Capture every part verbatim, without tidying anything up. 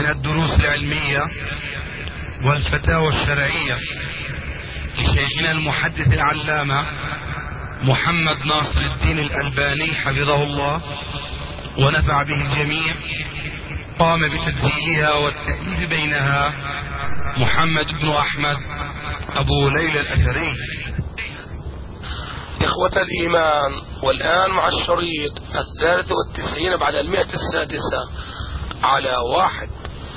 من الدروس العلمية والفتاوى الشرعية لشيخنا المحدث العلامة محمد ناصر الدين الألباني حفظه الله ونفع به الجميع، قام بتسجيلها والتأليف بينها محمد بن أحمد أبو ليلى الأثري. إخوة الإيمان، والآن مع الشريط الثالث والتسعين بعد المئة السادسة على واحد.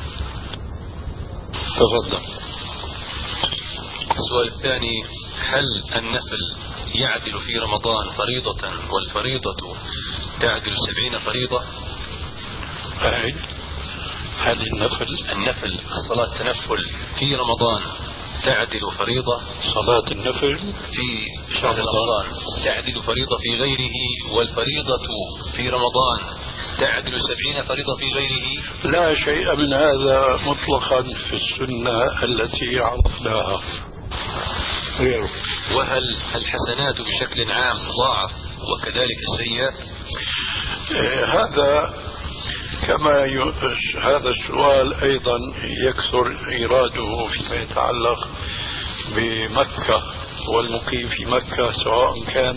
تفضل. السؤال الثاني: هل النفل يعدل في رمضان فريضة والفريضة تعدل سبعين فريضة؟ أعد. هل النفل النفل الصلاة تنفل في رمضان تعدل فريضة؟ صلاة النفل في شهر رمضان تعدل فريضة في غيره، والفريضة في رمضان تعدل سبعين فريضة في غيره؟ لا شيء من هذا مطلقا في السنة التي عرفناها. غيره. وهل الحسنات بشكل عام تضاعف وكذلك السيئات؟ إيه هذا كما هذا السؤال أيضا يكثر إيراده فيما يتعلق بمكة والمقيم في مكة، سواء كان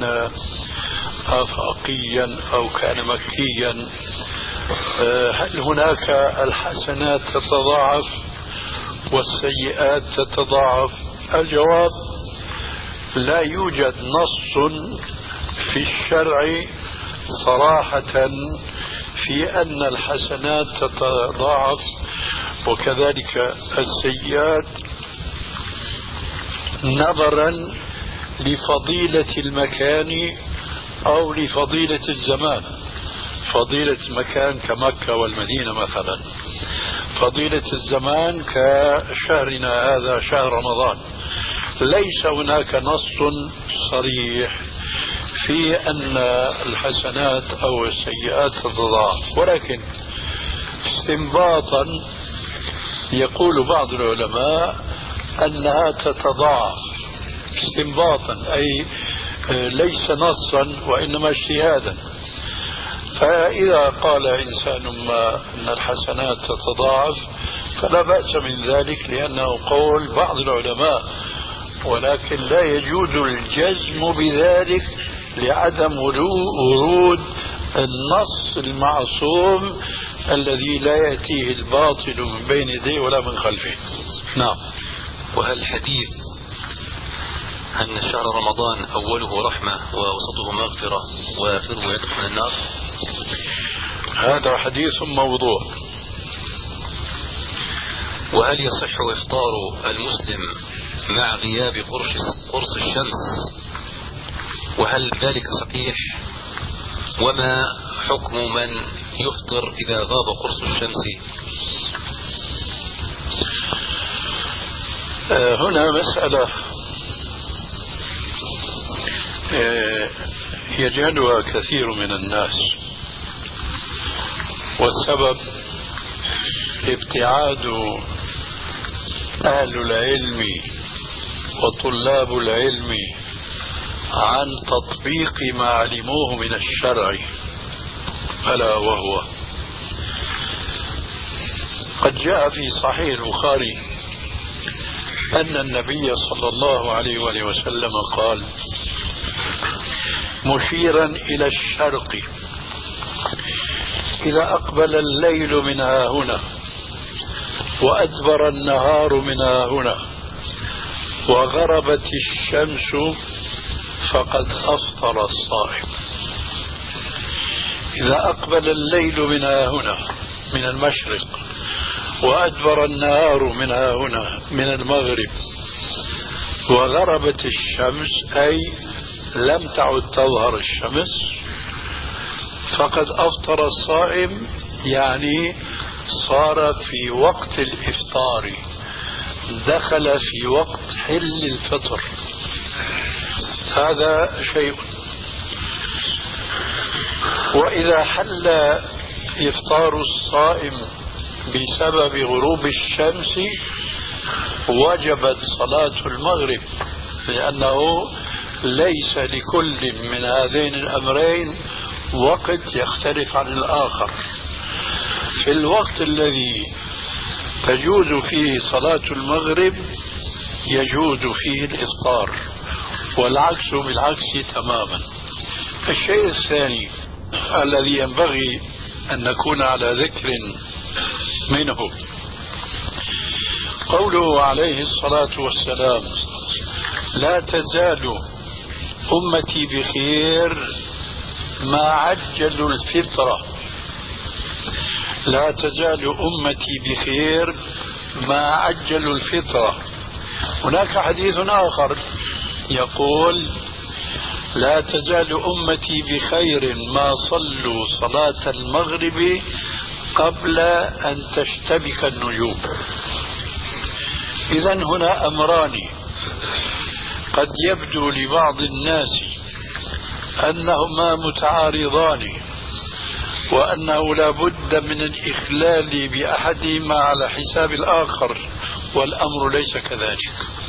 آفاقيا أو كان مكيا. هل هناك الحسنات تتضاعف والسيئات تتضاعف؟ الجواب: لا يوجد نص في الشرع صراحة في أن الحسنات تتضاعف وكذلك السيئات، نظرا لفضيلة المكان أو لفضيلة الزمان. فضيلة المكان كمكة والمدينة مثلا، فضيلة الزمان كشهرنا هذا شهر رمضان. ليس هناك نص صريح في أن الحسنات أو السيئات تتضاعف، ولكن استنباطا يقول بعض العلماء أنها تتضاعف استنباطا، أي ليس نصا وإنما اجتهادا. فإذا قال إنسان ما أن الحسنات تتضاعف فلا بأس من ذلك، لأنه قول بعض العلماء، ولكن لا يجوز الجزم بذلك لعدم ورود النص المعصوم الذي لا يأتيه الباطل من بين يديه ولا من خلفه. نعم. وهل حديث أن شهر رمضان أوله رحمة ووسطه مغفرة وآخره يدخل من النار؟ هذا حديث موضوع. وهل يصح إفطار المسلم مع غياب قرص قرص الشمس؟ وهل ذلك صحيح؟ وما حكم من يفطر إذا غاب قرص الشمس؟ هنا مسألة يجهلها كثير من الناس، والسبب ابتعاد أهل العلم وطلاب العلم عن تطبيق ما علموه من الشرع، ألا وهو قد جاء في صحيح البخاري أن النبي صلى الله عليه وآله وسلم قال مشيرا إلى الشرق: إذا أقبل الليل من ها هنا وأدبر النهار من ها هنا وغربت الشمس فقد أفطر الصائم. إذا أقبل الليل من ها هنا من المشرق وأدبر النهار من ها هنا من المغرب وغربت الشمس، أي لم تعد تظهر الشمس، فقد أفطر الصائم، يعني صار في وقت الإفطار، دخل في وقت حل الفطر. هذا شيء. وإذا حل إفطار الصائم بسبب غروب الشمس وجبت صلاة المغرب، لأنه ليس لكل من هذين الأمرين وقت يختلف عن الآخر. في الوقت الذي تجوز فيه صلاة المغرب يجوز فيه الإفطار، والعكس بالعكس تماما. الشيء الثاني الذي ينبغي أن نكون على ذكر منه قوله عليه الصلاة والسلام: لا تزال أمتي بخير ما عجلوا الفطرة. لا تزال أمتي بخير ما عجلوا الفطرة. هناك حديث آخر يقول: لا تزال أمتي بخير ما صلوا صلاة المغرب قبل أن تشتبك النجوم. إذن هنا أمران قد يبدو لبعض الناس أنهما متعارضان، وأنه لا بد من الإخلال بأحدهما على حساب الآخر، والأمر ليس كذلك،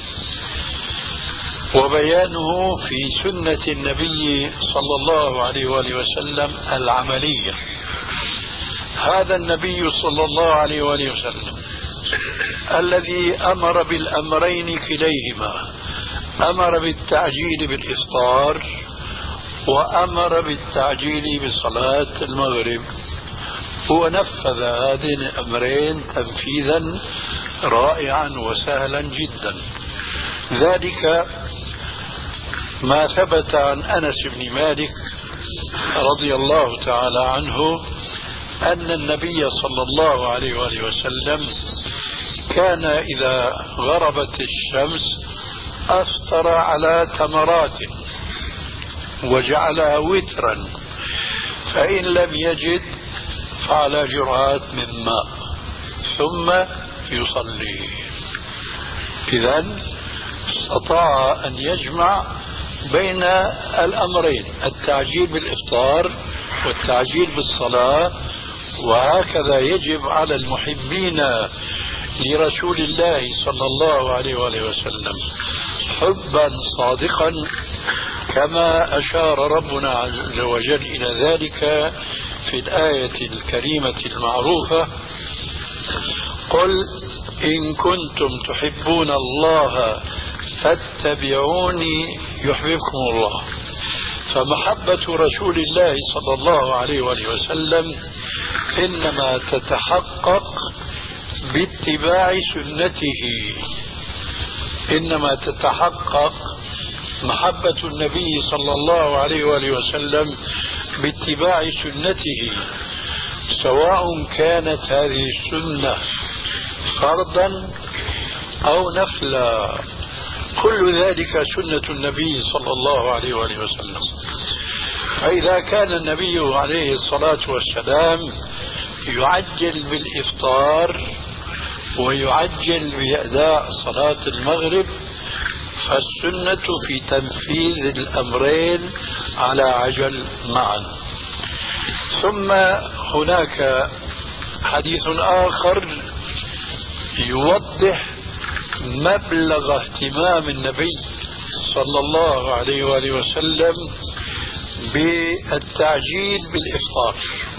وبيانه في سنة النبي صلى الله عليه وآله وسلم العملية. هذا النبي صلى الله عليه وآله وسلم الذي أمر بالأمرين كليهما، أمر بالتعجيل بالإفطار وأمر بالتعجيل بصلاة المغرب، هو نفذ هذين الأمرين تنفيذا رائعا وسهلا جدا. ذلك ما ثبت عن أنس بن مالك رضي الله تعالى عنه أن النبي صلى الله عليه وآله وسلم كان إذا غربت الشمس أفطر على تمرات وجعلها وترا، فإن لم يجد فعلى جرعات من ماء ثم يصلي. إذن استطاع أن يجمع بين الأمرين، التعجيل بالإفطار والتعجيل بالصلاة. وهكذا يجب على المحبين لرسول الله صلى الله عليه وآله وسلم حبا صادقا، كما أشار ربنا عز وجل إلى ذلك في الآية الكريمة المعروفة: قل إن كنتم تحبون الله فاتبعوني يحببكم الله. فمحبة رسول الله صلى الله عليه وآله وسلم إنما تتحقق باتباع سنته، إنما تتحقق محبة النبي صلى الله عليه وآله وسلم باتباع سنته، سواء كانت هذه السنة فرضا أو نفلا، كل ذلك سنة النبي صلى الله عليه وآله وسلم. فإذا كان النبي عليه الصلاة والسلام يعجل بالإفطار ويعجل بأداء صلاة المغرب، فالسنة في تنفيذ الأمرين على عجل معا. ثم هناك حديث آخر يوضح مبلغ اهتمام النبي صلى الله عليه وآله وسلم بالتعجيل بالإفطار.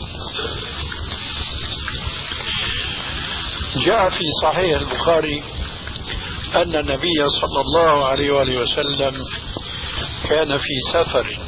جاء في صحيح البخاري أن النبي صلى الله عليه وآله وسلم كان في سفر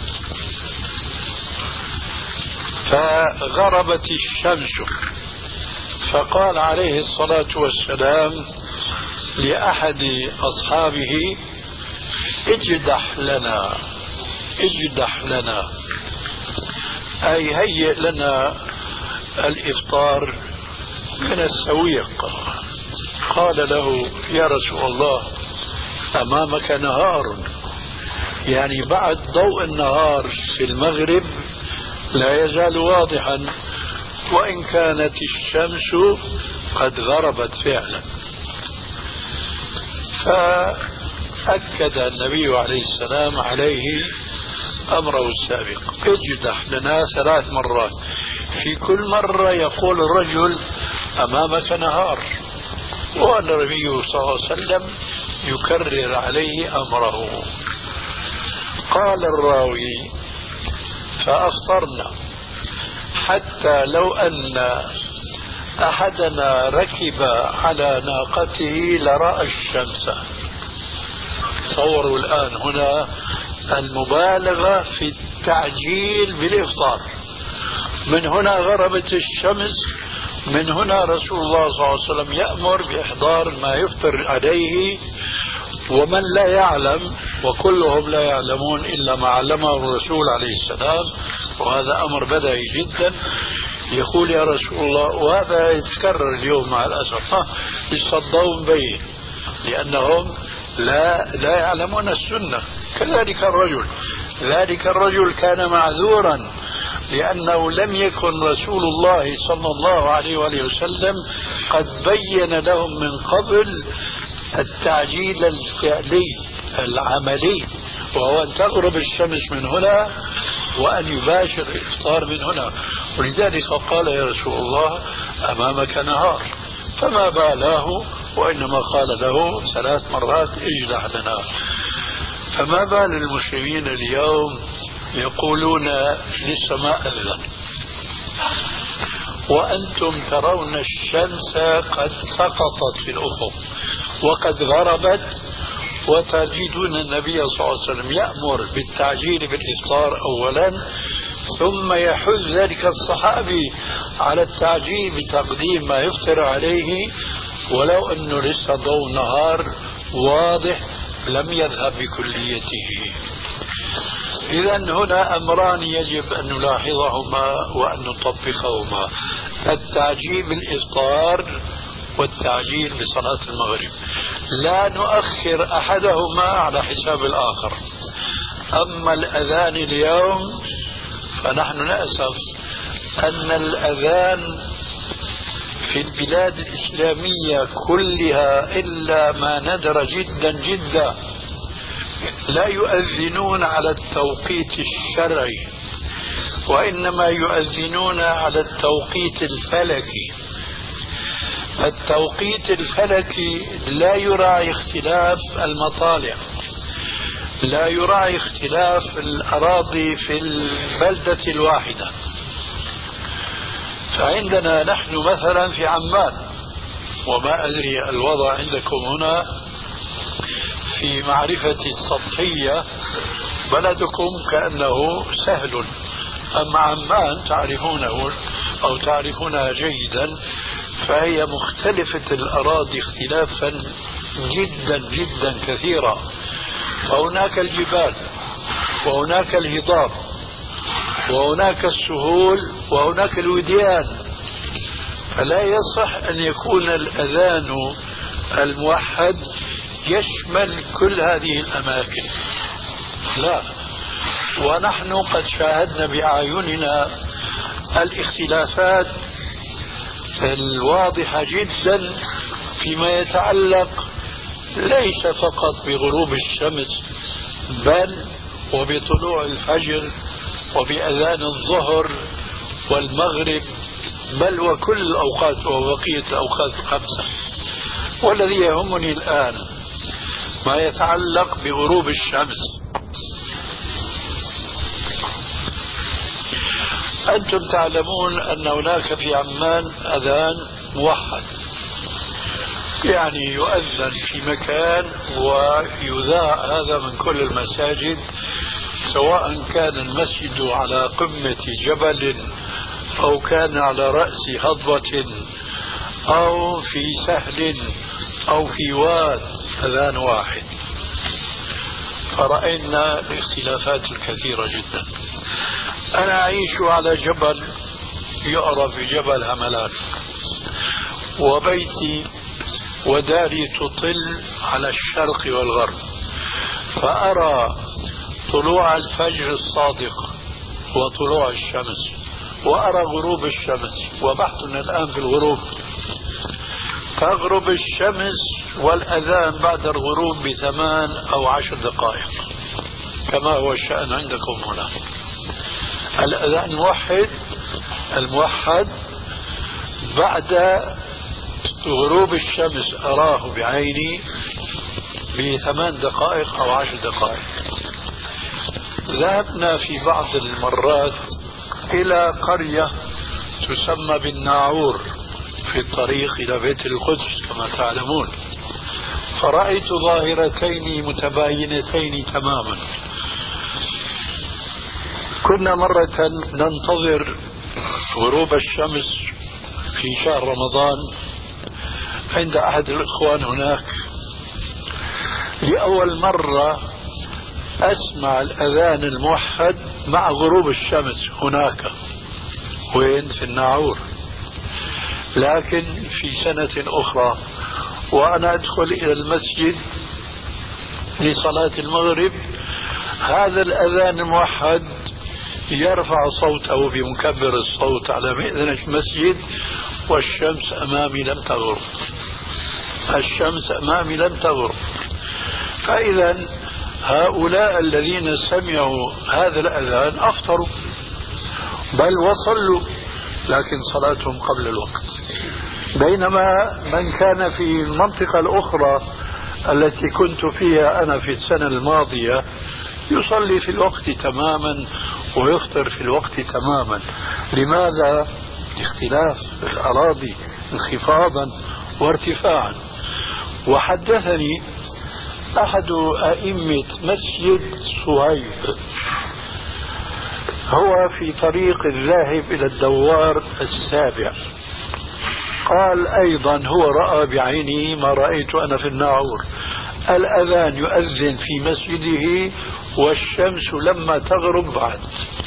فغربت الشمس، فقال عليه الصلاة والسلام لأحد أصحابه: اجدح لنا اجدح لنا، أي هيئ لنا الإفطار من السويق. قال له: يا رسول الله أمامك نهار، يعني بعد ضوء النهار في المغرب لا يزال واضحا، وإن كانت الشمس قد غربت فعلا. فأكد النبي عليه السلام عليه أمره السابق: اجدح لنا ثلاث مرات، في كل مرة يقول الرجل أمامك نهار، والنبي صلى الله عليه وسلم يكرر عليه أمره. قال الراوي: فأفطرنا حتى لو أن أحدنا ركب على ناقته لرأى الشمس. تصوروا الآن هنا المبالغة في التعجيل بالإفطار. من هنا غربت الشمس، من هنا رسول الله صلى الله عليه وسلم يأمر بإحضار ما يفطر عليه، ومن لا يعلم وكلهم لا يعلمون إلا ما علمه الرسول عليه السلام، وهذا أمر بديهي جدا، يقول يا رسول الله، وهذا يتكرر اليوم مع الأسف، يصدون به لأنهم لا لا يعلمون السنة. كذلك الرجل، ذلك الرجل كان معذورا لأنه لم يكن رسول الله صلى الله عليه وآله وسلم قد بين لهم من قبل التعجيل الفعلي العملي، وهو أن تغرب الشمس من هنا وأن يباشر الإفطار من هنا. ولذلك قال يا رسول الله أمامك نهار، فما بالاه، وإنما قال له ثلاث مرات اجلح لنا. فما بال المسلمين اليوم يقولون لسه ما أذن وأنتم ترون الشمس قد سقطت في الأفق وقد غربت، وتجدون النبي صلى الله عليه وسلم يأمر بالتعجيل بالإفطار أولا، ثم يحث ذلك الصحابي على التعجيل بتقديم ما يفطر عليه ولو أنه لسه ضوء نهار واضح لم يذهب بكليته. إذا هنا أمران يجب أن نلاحظهما وأن نطبقهما: التعجيل بالإفطار والتعجيل بصلاة المغرب. لا نؤخر أحدهما على حساب الآخر. أما الأذان اليوم فنحن نأسف أن الأذان في البلاد الإسلامية كلها إلا ما ندر جدا جدا لا يؤذنون على التوقيت الشرعي، وإنما يؤذنون على التوقيت الفلكي. التوقيت الفلكي لا يراعي اختلاف المطالع، لا يراعي اختلاف الأراضي في البلدة الواحدة. فعندنا نحن مثلا في عمان، وما أدري الوضع عندكم هنا في معرفة السطحية، بلدكم كأنه سهل، أما عمان تعرفونه أو تعرفونها جيدا، فهي مختلفة الأراضي اختلافا جدا جدا كثيرا. فهناك الجبال، وهناك الهضاب، وهناك السهول، وهناك الوديان. فلا يصح أن يكون الأذان الموحد يشمل كل هذه الأماكن، لا. ونحن قد شاهدنا بأعيننا الاختلافات الواضحة جدا فيما يتعلق ليس فقط بغروب الشمس، بل وبطلوع الفجر وبأذان الظهر والمغرب، بل وكل الأوقات وبقية الأوقات الخمسة. والذي يهمني الآن ما يتعلق بغروب الشمس. أنتم تعلمون أن هناك في عمان أذان موحد، يعني يؤذن في مكان ويذاع هذا من كل المساجد، سواء كان المسجد على قمة جبل أو كان على رأس هضبة أو في سهل أو في واد، أذان واحد. فرأينا الاختلافات الكثيرة جدا. أنا أعيش على جبل يعرف بجبل هملات، وبيتي وداري تطل على الشرق والغرب، فأرى طلوع الفجر الصادق وطلوع الشمس، وأرى غروب الشمس، وبحثنا الآن في الغروب. تغرب الشمس والأذان بعد الغروب بثمان أو عشر دقائق كما هو الشأن عندكم هنا. الأذان الموحد الموحد بعد غروب الشمس أراه بعيني بثمان دقائق أو عشر دقائق. ذهبنا في بعض المرات إلى قرية تسمى بالناعور في في الطريق إلى بيت القدس كما تعلمون، فرأيت ظاهرتين متباينتين تماما. كنا مرة ننتظر غروب الشمس في شهر رمضان عند أحد الإخوان هناك، لأول مرة أسمع الأذان الموحد مع غروب الشمس هناك، وين؟ في الناعور. لكن في سنة أخرى وأنا أدخل إلى المسجد لصلاة المغرب، هذا الأذان الموحد يرفع صوته بمكبر الصوت على مئذنة المسجد، والشمس أمامي لم تغرب، الشمس أمامي لم تغرب. فإذا هؤلاء الذين سمعوا هذا الأذان أفطروا بل وصلوا، لكن صلاتهم قبل الوقت. بينما من كان في المنطقة الأخرى التي كنت فيها أنا في السنة الماضية يصلي في الوقت تماما ويفطر في الوقت تماما. لماذا؟ اختلاف الأراضي انخفاضا وارتفاعا. وحدثني أحد أئمة مسجد صهيب، هو في طريق الذاهب إلى الدوار السابع، قال أيضا هو رأى بعينه ما رأيت أنا في الناعور، الأذان يؤذن في مسجده والشمس لما تغرب بعد.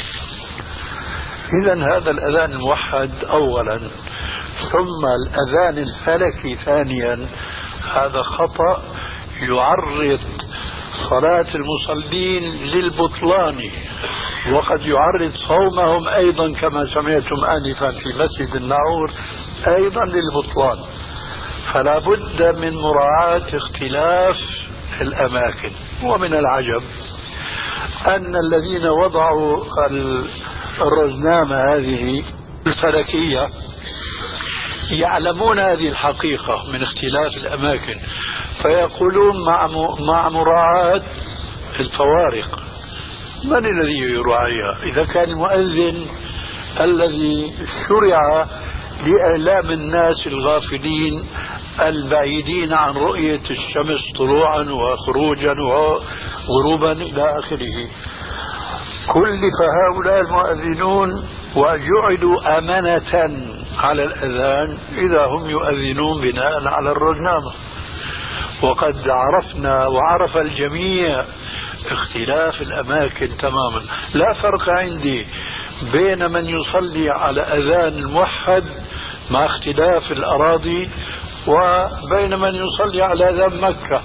إذن هذا الأذان الموحد أولا، ثم الأذان الفلكي ثانيا، هذا خطأ يعرض صلاة المصلين للبطلان، وقد يعرض صومهم أيضا كما سمعتم آنفا في مسجد الناعور أيضا للبطلان. فلا بد من مراعاة اختلاف الأماكن. ومن العجب أن الذين وضعوا الرزنامة هذه الفلكية يعلمون هذه الحقيقة من اختلاف الأماكن، فيقولون مع مع مراعاة الفوارق. من الذي يراعيها؟ إذا كان المؤذن الذي شرع لإعلام الناس الغافلين البعيدين عن رؤية الشمس طلوعا وخروجا وغروبا إلى آخره، كلف هؤلاء المؤذنون وجعلوا أمانة على الأذان إذا هم يؤذنون بناء على الرزنامة. وقد عرفنا وعرف الجميع اختلاف الأماكن تماما. لا فرق عندي بين من يصلي على أذان الموحد مع اختلاف الأراضي وبين من يصلي على أذان مكة.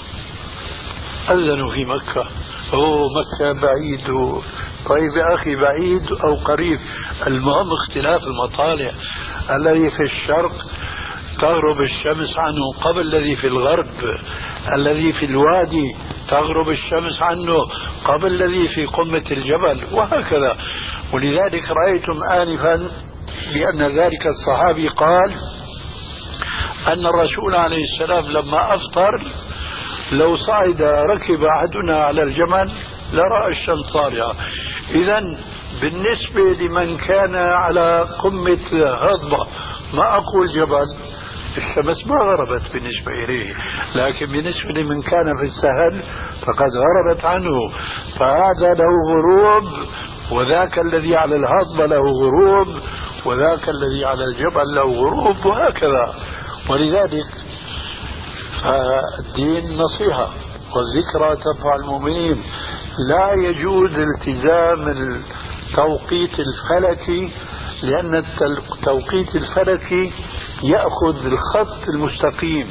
أذنوا في مكة، أوه مكة بعيد، طيب يا أخي بعيد أو قريب، المهم اختلاف المطالع. الذي في الشرق تغرب الشمس عنه قبل الذي في الغرب، الذي في الوادي تغرب الشمس عنه قبل الذي في قمة الجبل، وهكذا. ولذلك رأيتم آنفا بأن ذلك الصحابي قال أن الرسول عليه السلام لما أفطر لو صعد ركب أحدنا على الجمل لرأى الشمس طالعة. إذن بالنسبة لمن كان على قمة هضبة، ما أقول جبل، الشمس ما غربت بالنسبة إليه، لكن بالنسبة لمن كان في السهل فقد غربت عنه، فهذا له غروب، وذاك الذي على الهضبة له غروب، وذاك الذي على الجبل له غروب، وهكذا. ولذلك الدين نصيحة والذكرى تنفع المؤمنين. لا يجوز التزام التوقيت الفلكي، لأن التوقيت الفلكي يأخذ الخط المستقيم،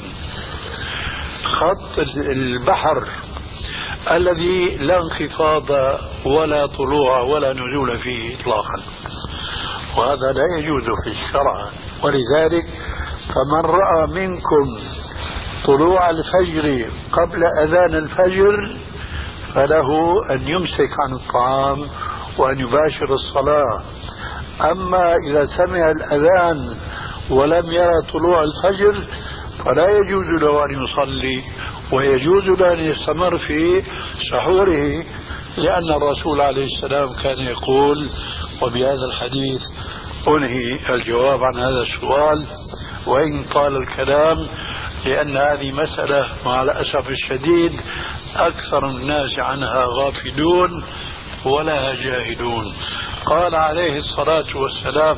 خط البحر الذي لا انخفاض ولا طلوع ولا نزول فيه إطلاقا، وهذا لا يجوز في الشرع. ولذلك فمن رأى منكم طلوع الفجر قبل أذان الفجر فله أن يمسك عن الطعام وأن يباشر الصلاة. أما إذا سمع الأذان ولم يرى طلوع الفجر فلا يجوز له أن يصلي، ويجوز له أن يستمر في سحوره، لأن الرسول عليه السلام كان يقول، وبهذا الحديث أنهي الجواب عن هذا السؤال، وإن طال الكلام، لأن هذه مسألة مع الأسف الشديد أكثر الناس عنها غافلون ولا جاهلون. قال عليه الصلاة والسلام: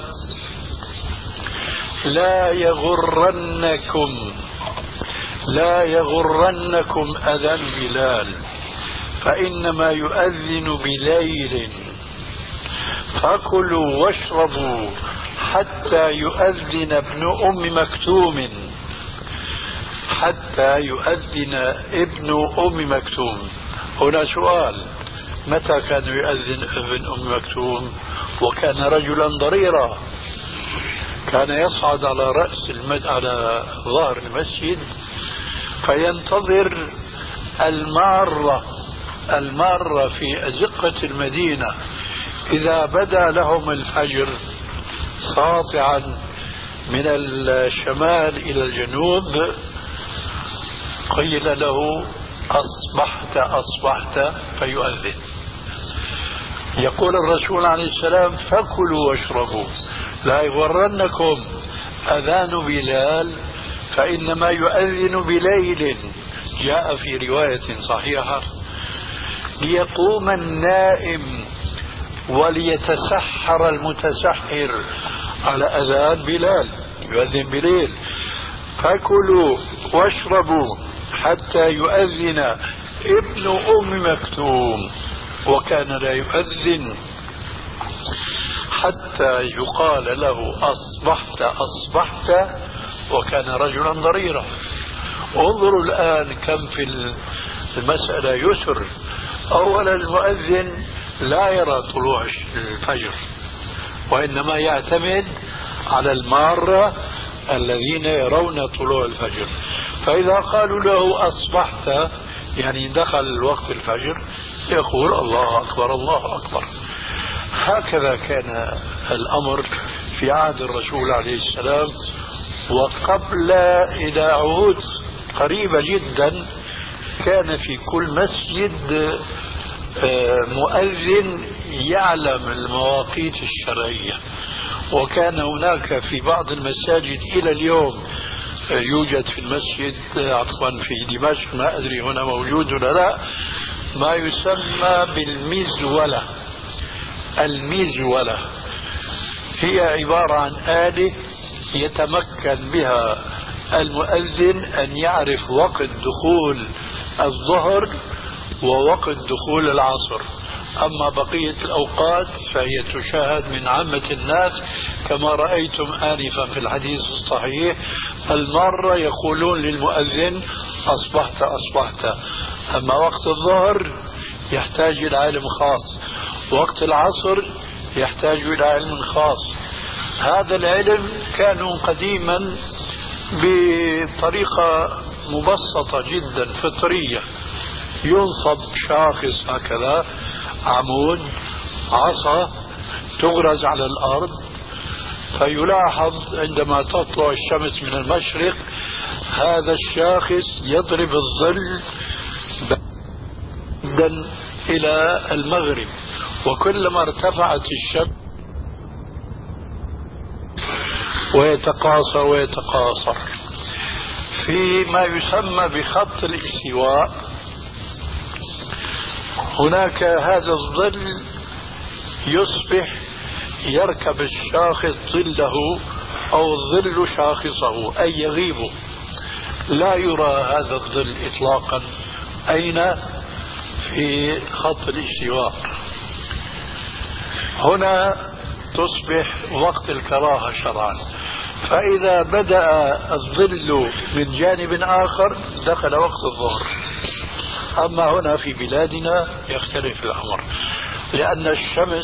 لا يغرنكم لا يغرنكم أذان بلال، فإنما يؤذن بليل، فكلوا واشربوا حتى يؤذن ابن أم مكتوم حتى يؤذن ابن أم مكتوم. هنا سؤال: متى كان يؤذن ابن أم مكتوم؟ وكان رجلا ضريرا، كان يصعد على رأس المد... على ظهر المسجد فينتظر المارة المارة في أزقة المدينة، إذا بدا لهم الفجر ساطعا من الشمال إلى الجنوب قيل له: أصبحت أصبحت، فيؤذن. يقول الرسول عليه السلام: فكلوا واشربوا، لا يغرنكم أذان بلال، فإنما يؤذن بليل. جاء في رواية صحيحة: ليقوم النائم وليتسحر المتسحر على أذان بلال، يؤذن بليل. فكلوا واشربوا حتى يؤذن ابن أم مكتوم، وكان لا يؤذن حتى يقال له: أصبحت أصبحت، وكان رجلا ضريرا. انظروا الآن كم في المسألة يسر. أولا، المؤذن لا يرى طلوع الفجر، وإنما يعتمد على المارة الذين يرون طلوع الفجر، فإذا قالوا له أصبحت يعني دخل وقت الفجر، يقول: الله أكبر الله أكبر. هكذا كان الأمر في عهد الرسول عليه السلام. وقبل إلى عهود قريبة جدا كان في كل مسجد مؤذن يعلم المواقيت الشرعية، وكان هناك في بعض المساجد إلى اليوم يوجد في المسجد عفوا في دمشق، ما أدري هنا موجود ولا لا، ما يسمى بالمزولة. المزولة هي عبارة عن آلة يتمكن بها المؤذن أن يعرف وقت دخول الظهر ووقت دخول العصر، أما بقية الأوقات فهي تشاهد من عامة الناس كما رأيتم آنفا في الحديث الصحيح. المرة يقولون للمؤذن: أصبحت أصبحت. أما وقت الظهر يحتاج إلى علم خاص، وقت العصر يحتاج إلى علم خاص. هذا العلم كانوا قديما بطريقة مبسطة جدا فطرية، ينصب شاخص هكذا، عمود عصا تغرز على الأرض، فيلاحظ عندما تطلع الشمس من المشرق هذا الشاخص يضرب الظل بعيدا إلى المغرب، وكلما ارتفعت الشمس ويتقاصر ويتقاصر فيما يسمى بخط الاستواء. هناك هذا الظل يصبح يركب الشاخص ظله أو الظل شاخصه، أي يغيب، لا يرى هذا الظل إطلاقا أين في خط الاستواء. هنا تصبح وقت الكراهة شرعا، فإذا بدأ الظل من جانب آخر دخل وقت الظهر. أما هنا في بلادنا يختلف الأمر، لأن الشمس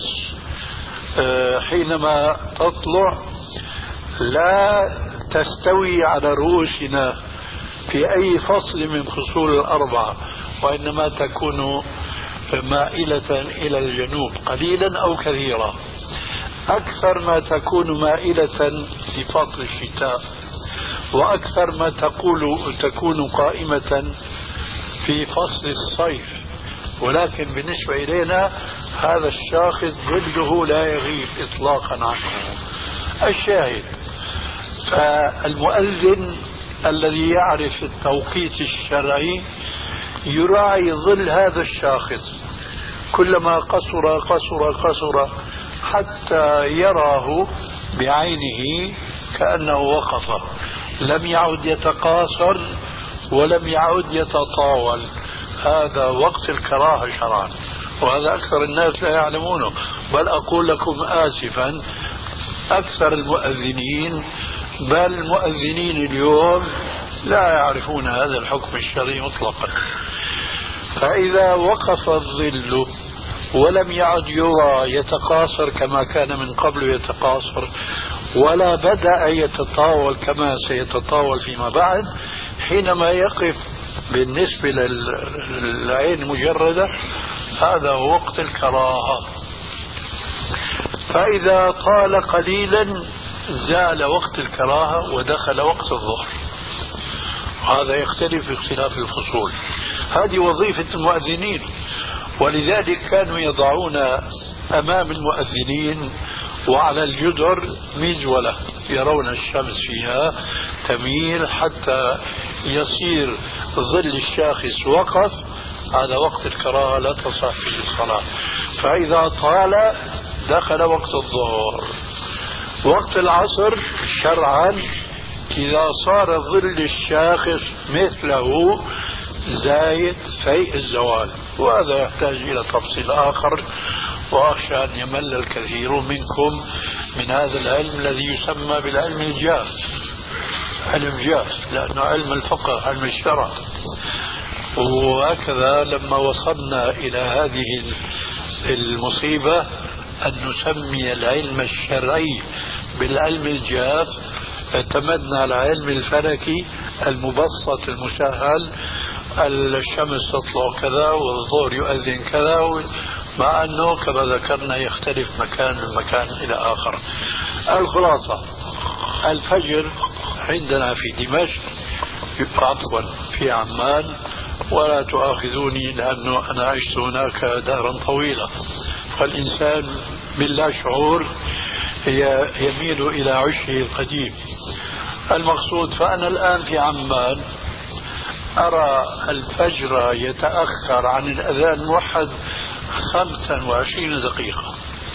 حينما تطلع لا تستوي على رؤوسنا في أي فصل من فصول الأربعة، وإنما تكون مائلة إلى الجنوب قليلا أو كثيرا، أكثر ما تكون مائلة في فصل الشتاء، وأكثر ما تقول تكون قائمة في فصل الصيف. ولكن بالنسبة إلينا هذا الشاخص ظله لا يغيب إطلاقا عنه. الشاهد فالمؤذن الذي يعرف التوقيت الشرعي يراعي ظل هذا الشاخص، كلما قصر قصر قصر حتى يراه بعينه كأنه وقف، لم يعد يتقاصر ولم يعد يتطاول. هذا وقت الكراهة شرعا، وهذا أكثر الناس لا يعلمونه. بل أقول لكم آسفا، أكثر المؤذنين بل المؤذنين اليوم لا يعرفون هذا الحكم الشرعي مطلقا. فإذا وقف الظل ولم يعد يرى يتقاصر كما كان من قبل يتقاصر، ولا بدأ يتطاول كما سيتطاول فيما بعد، حينما يقف بالنسبة للعين المجردة هذا هو وقت الكراهة. فإذا طال قليلا زال وقت الكراهة ودخل وقت الظهر. هذا يختلف في اختلاف الفصول. هذه وظيفة المؤذنين، ولذلك كانوا يضعون أمام المؤذنين وعلى الجدر مزولة يرون الشمس فيها تميل حتى يصير ظل الشاخص وقف. هذا وقت الكراهة لا تصح فيه الصلاة. فإذا طال دخل وقت الظهر. وقت العصر شرعا إذا صار ظل الشاخص مثله زايد فيء الزوال، وهذا يحتاج إلى تفصيل آخر، وأخشى أن يمل الكثير منكم من هذا العلم الذي يسمى بالعلم الجاف، علم جاف، لأنه علم الفقه علم الشرع. وهكذا لما وصلنا إلى هذه المصيبة أن نسمي العلم الشرعي بالعلم الجاف، اعتمدنا على العلم الفلكي المبسط المسهل، الشمس تطلع كذا والظهر يؤذن كذا، مع أنه كما ذكرنا يختلف مكان من مكان إلى آخر. الخلاصة الفجر عندنا في دمشق، عفوا في عمان، ولا تؤاخذوني لأنه أنا عشت هناك دارا طويلة، فالإنسان باللا شعور يميل إلى عشه القديم. المقصود فأنا الآن في عمان أرى الفجر يتأخر عن الأذان الموحد خمسا وعشرين دقيقة،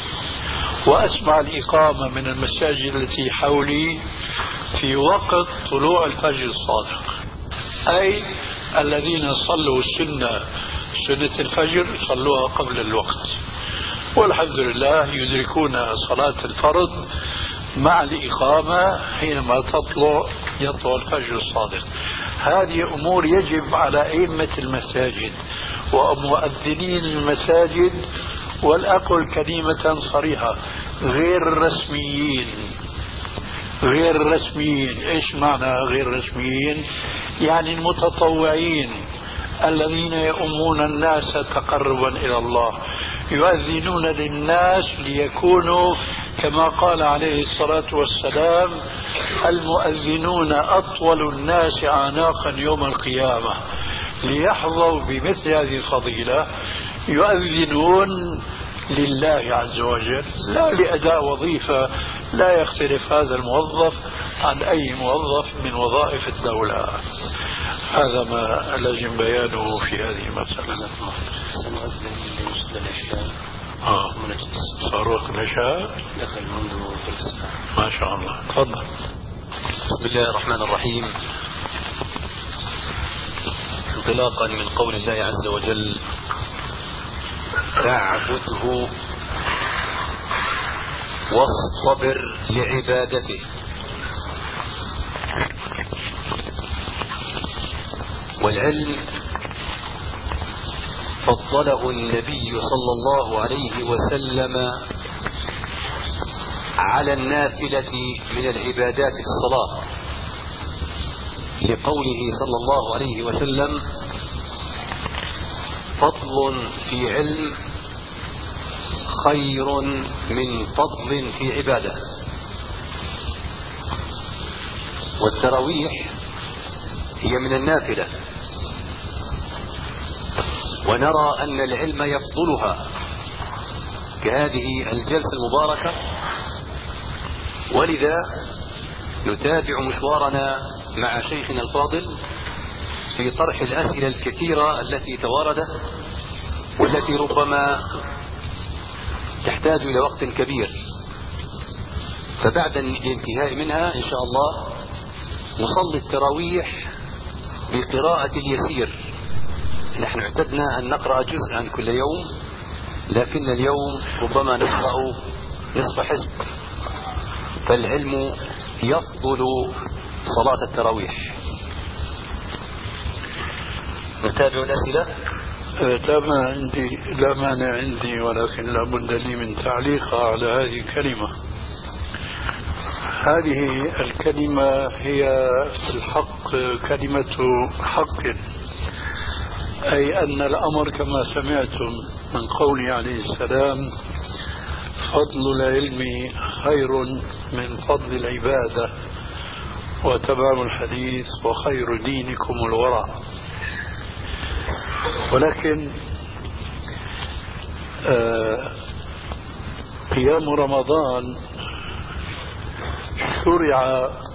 وأسمع الإقامة من المساجد التي حولي في وقت طلوع الفجر الصادق، أي الذين صلوا السنة سنة الفجر صلوها قبل الوقت، والحمد لله يدركون صلاة الفرض مع الإقامة حينما تطلع يطلع الفجر الصادق. هذه أمور يجب على أئمة المساجد ومؤذنين المساجد، والأقل كلمة صريحة، غير رسميين. غير رسميين إيش معنى غير رسميين؟ يعني المتطوعين الذين يؤمون الناس تقربا إلى الله، يؤذنون للناس ليكونوا كما قال عليه الصلاة والسلام: المؤذنون أطول الناس أعناقا يوم القيامة. ليحظوا بمثل هذه الفضيلة يؤذنون لله عز وجل، لا لأداء وظيفة. لا يختلف هذا الموظف عن أي موظف من وظائف الدولة. هذا ما لازم بيانه في هذه المسألة. آه. صار وقت العشاء دخل منذ ثلث ساعة. ما شاء الله. تفضل. بسم الله الرحمن الرحيم. انطلاقا من قول الله عز وجل: فاعبده واصطبر لعبادته. والعلم فضله النبي صلى الله عليه وسلم على النافلة من العبادات في الصلاة، لقوله صلى الله عليه وسلم: فضل في علم خير من فضل في عبادة. والتراويح هي من النافلة، ونرى أن العلم يفضلها كهذه الجلسة المباركة، ولذا نتابع مشوارنا مع شيخنا الفاضل في طرح الأسئلة الكثيرة التي تواردت والتي ربما تحتاج إلى وقت كبير. فبعد الانتهاء منها إن شاء الله نصلي التراويح بقراءة اليسير. نحن اعتدنا أن نقرأ جزءا كل يوم، لكن اليوم ربما نقرأ نصف حزب، فالعلم يفضل صلاة التراويح. نتابع الأسئلة. لا مانع عندي لا مانع عندي ولكن لا بد لي من تعليق على هذه الكلمة. هذه الكلمة هي في الحق كلمة حق، أي أن الأمر كما سمعتم من قوله عليه السلام: فضل العلم خير من فضل العبادة، وتمام الحديث: وخير دينكم الورع. ولكن آه قيام رمضان شرع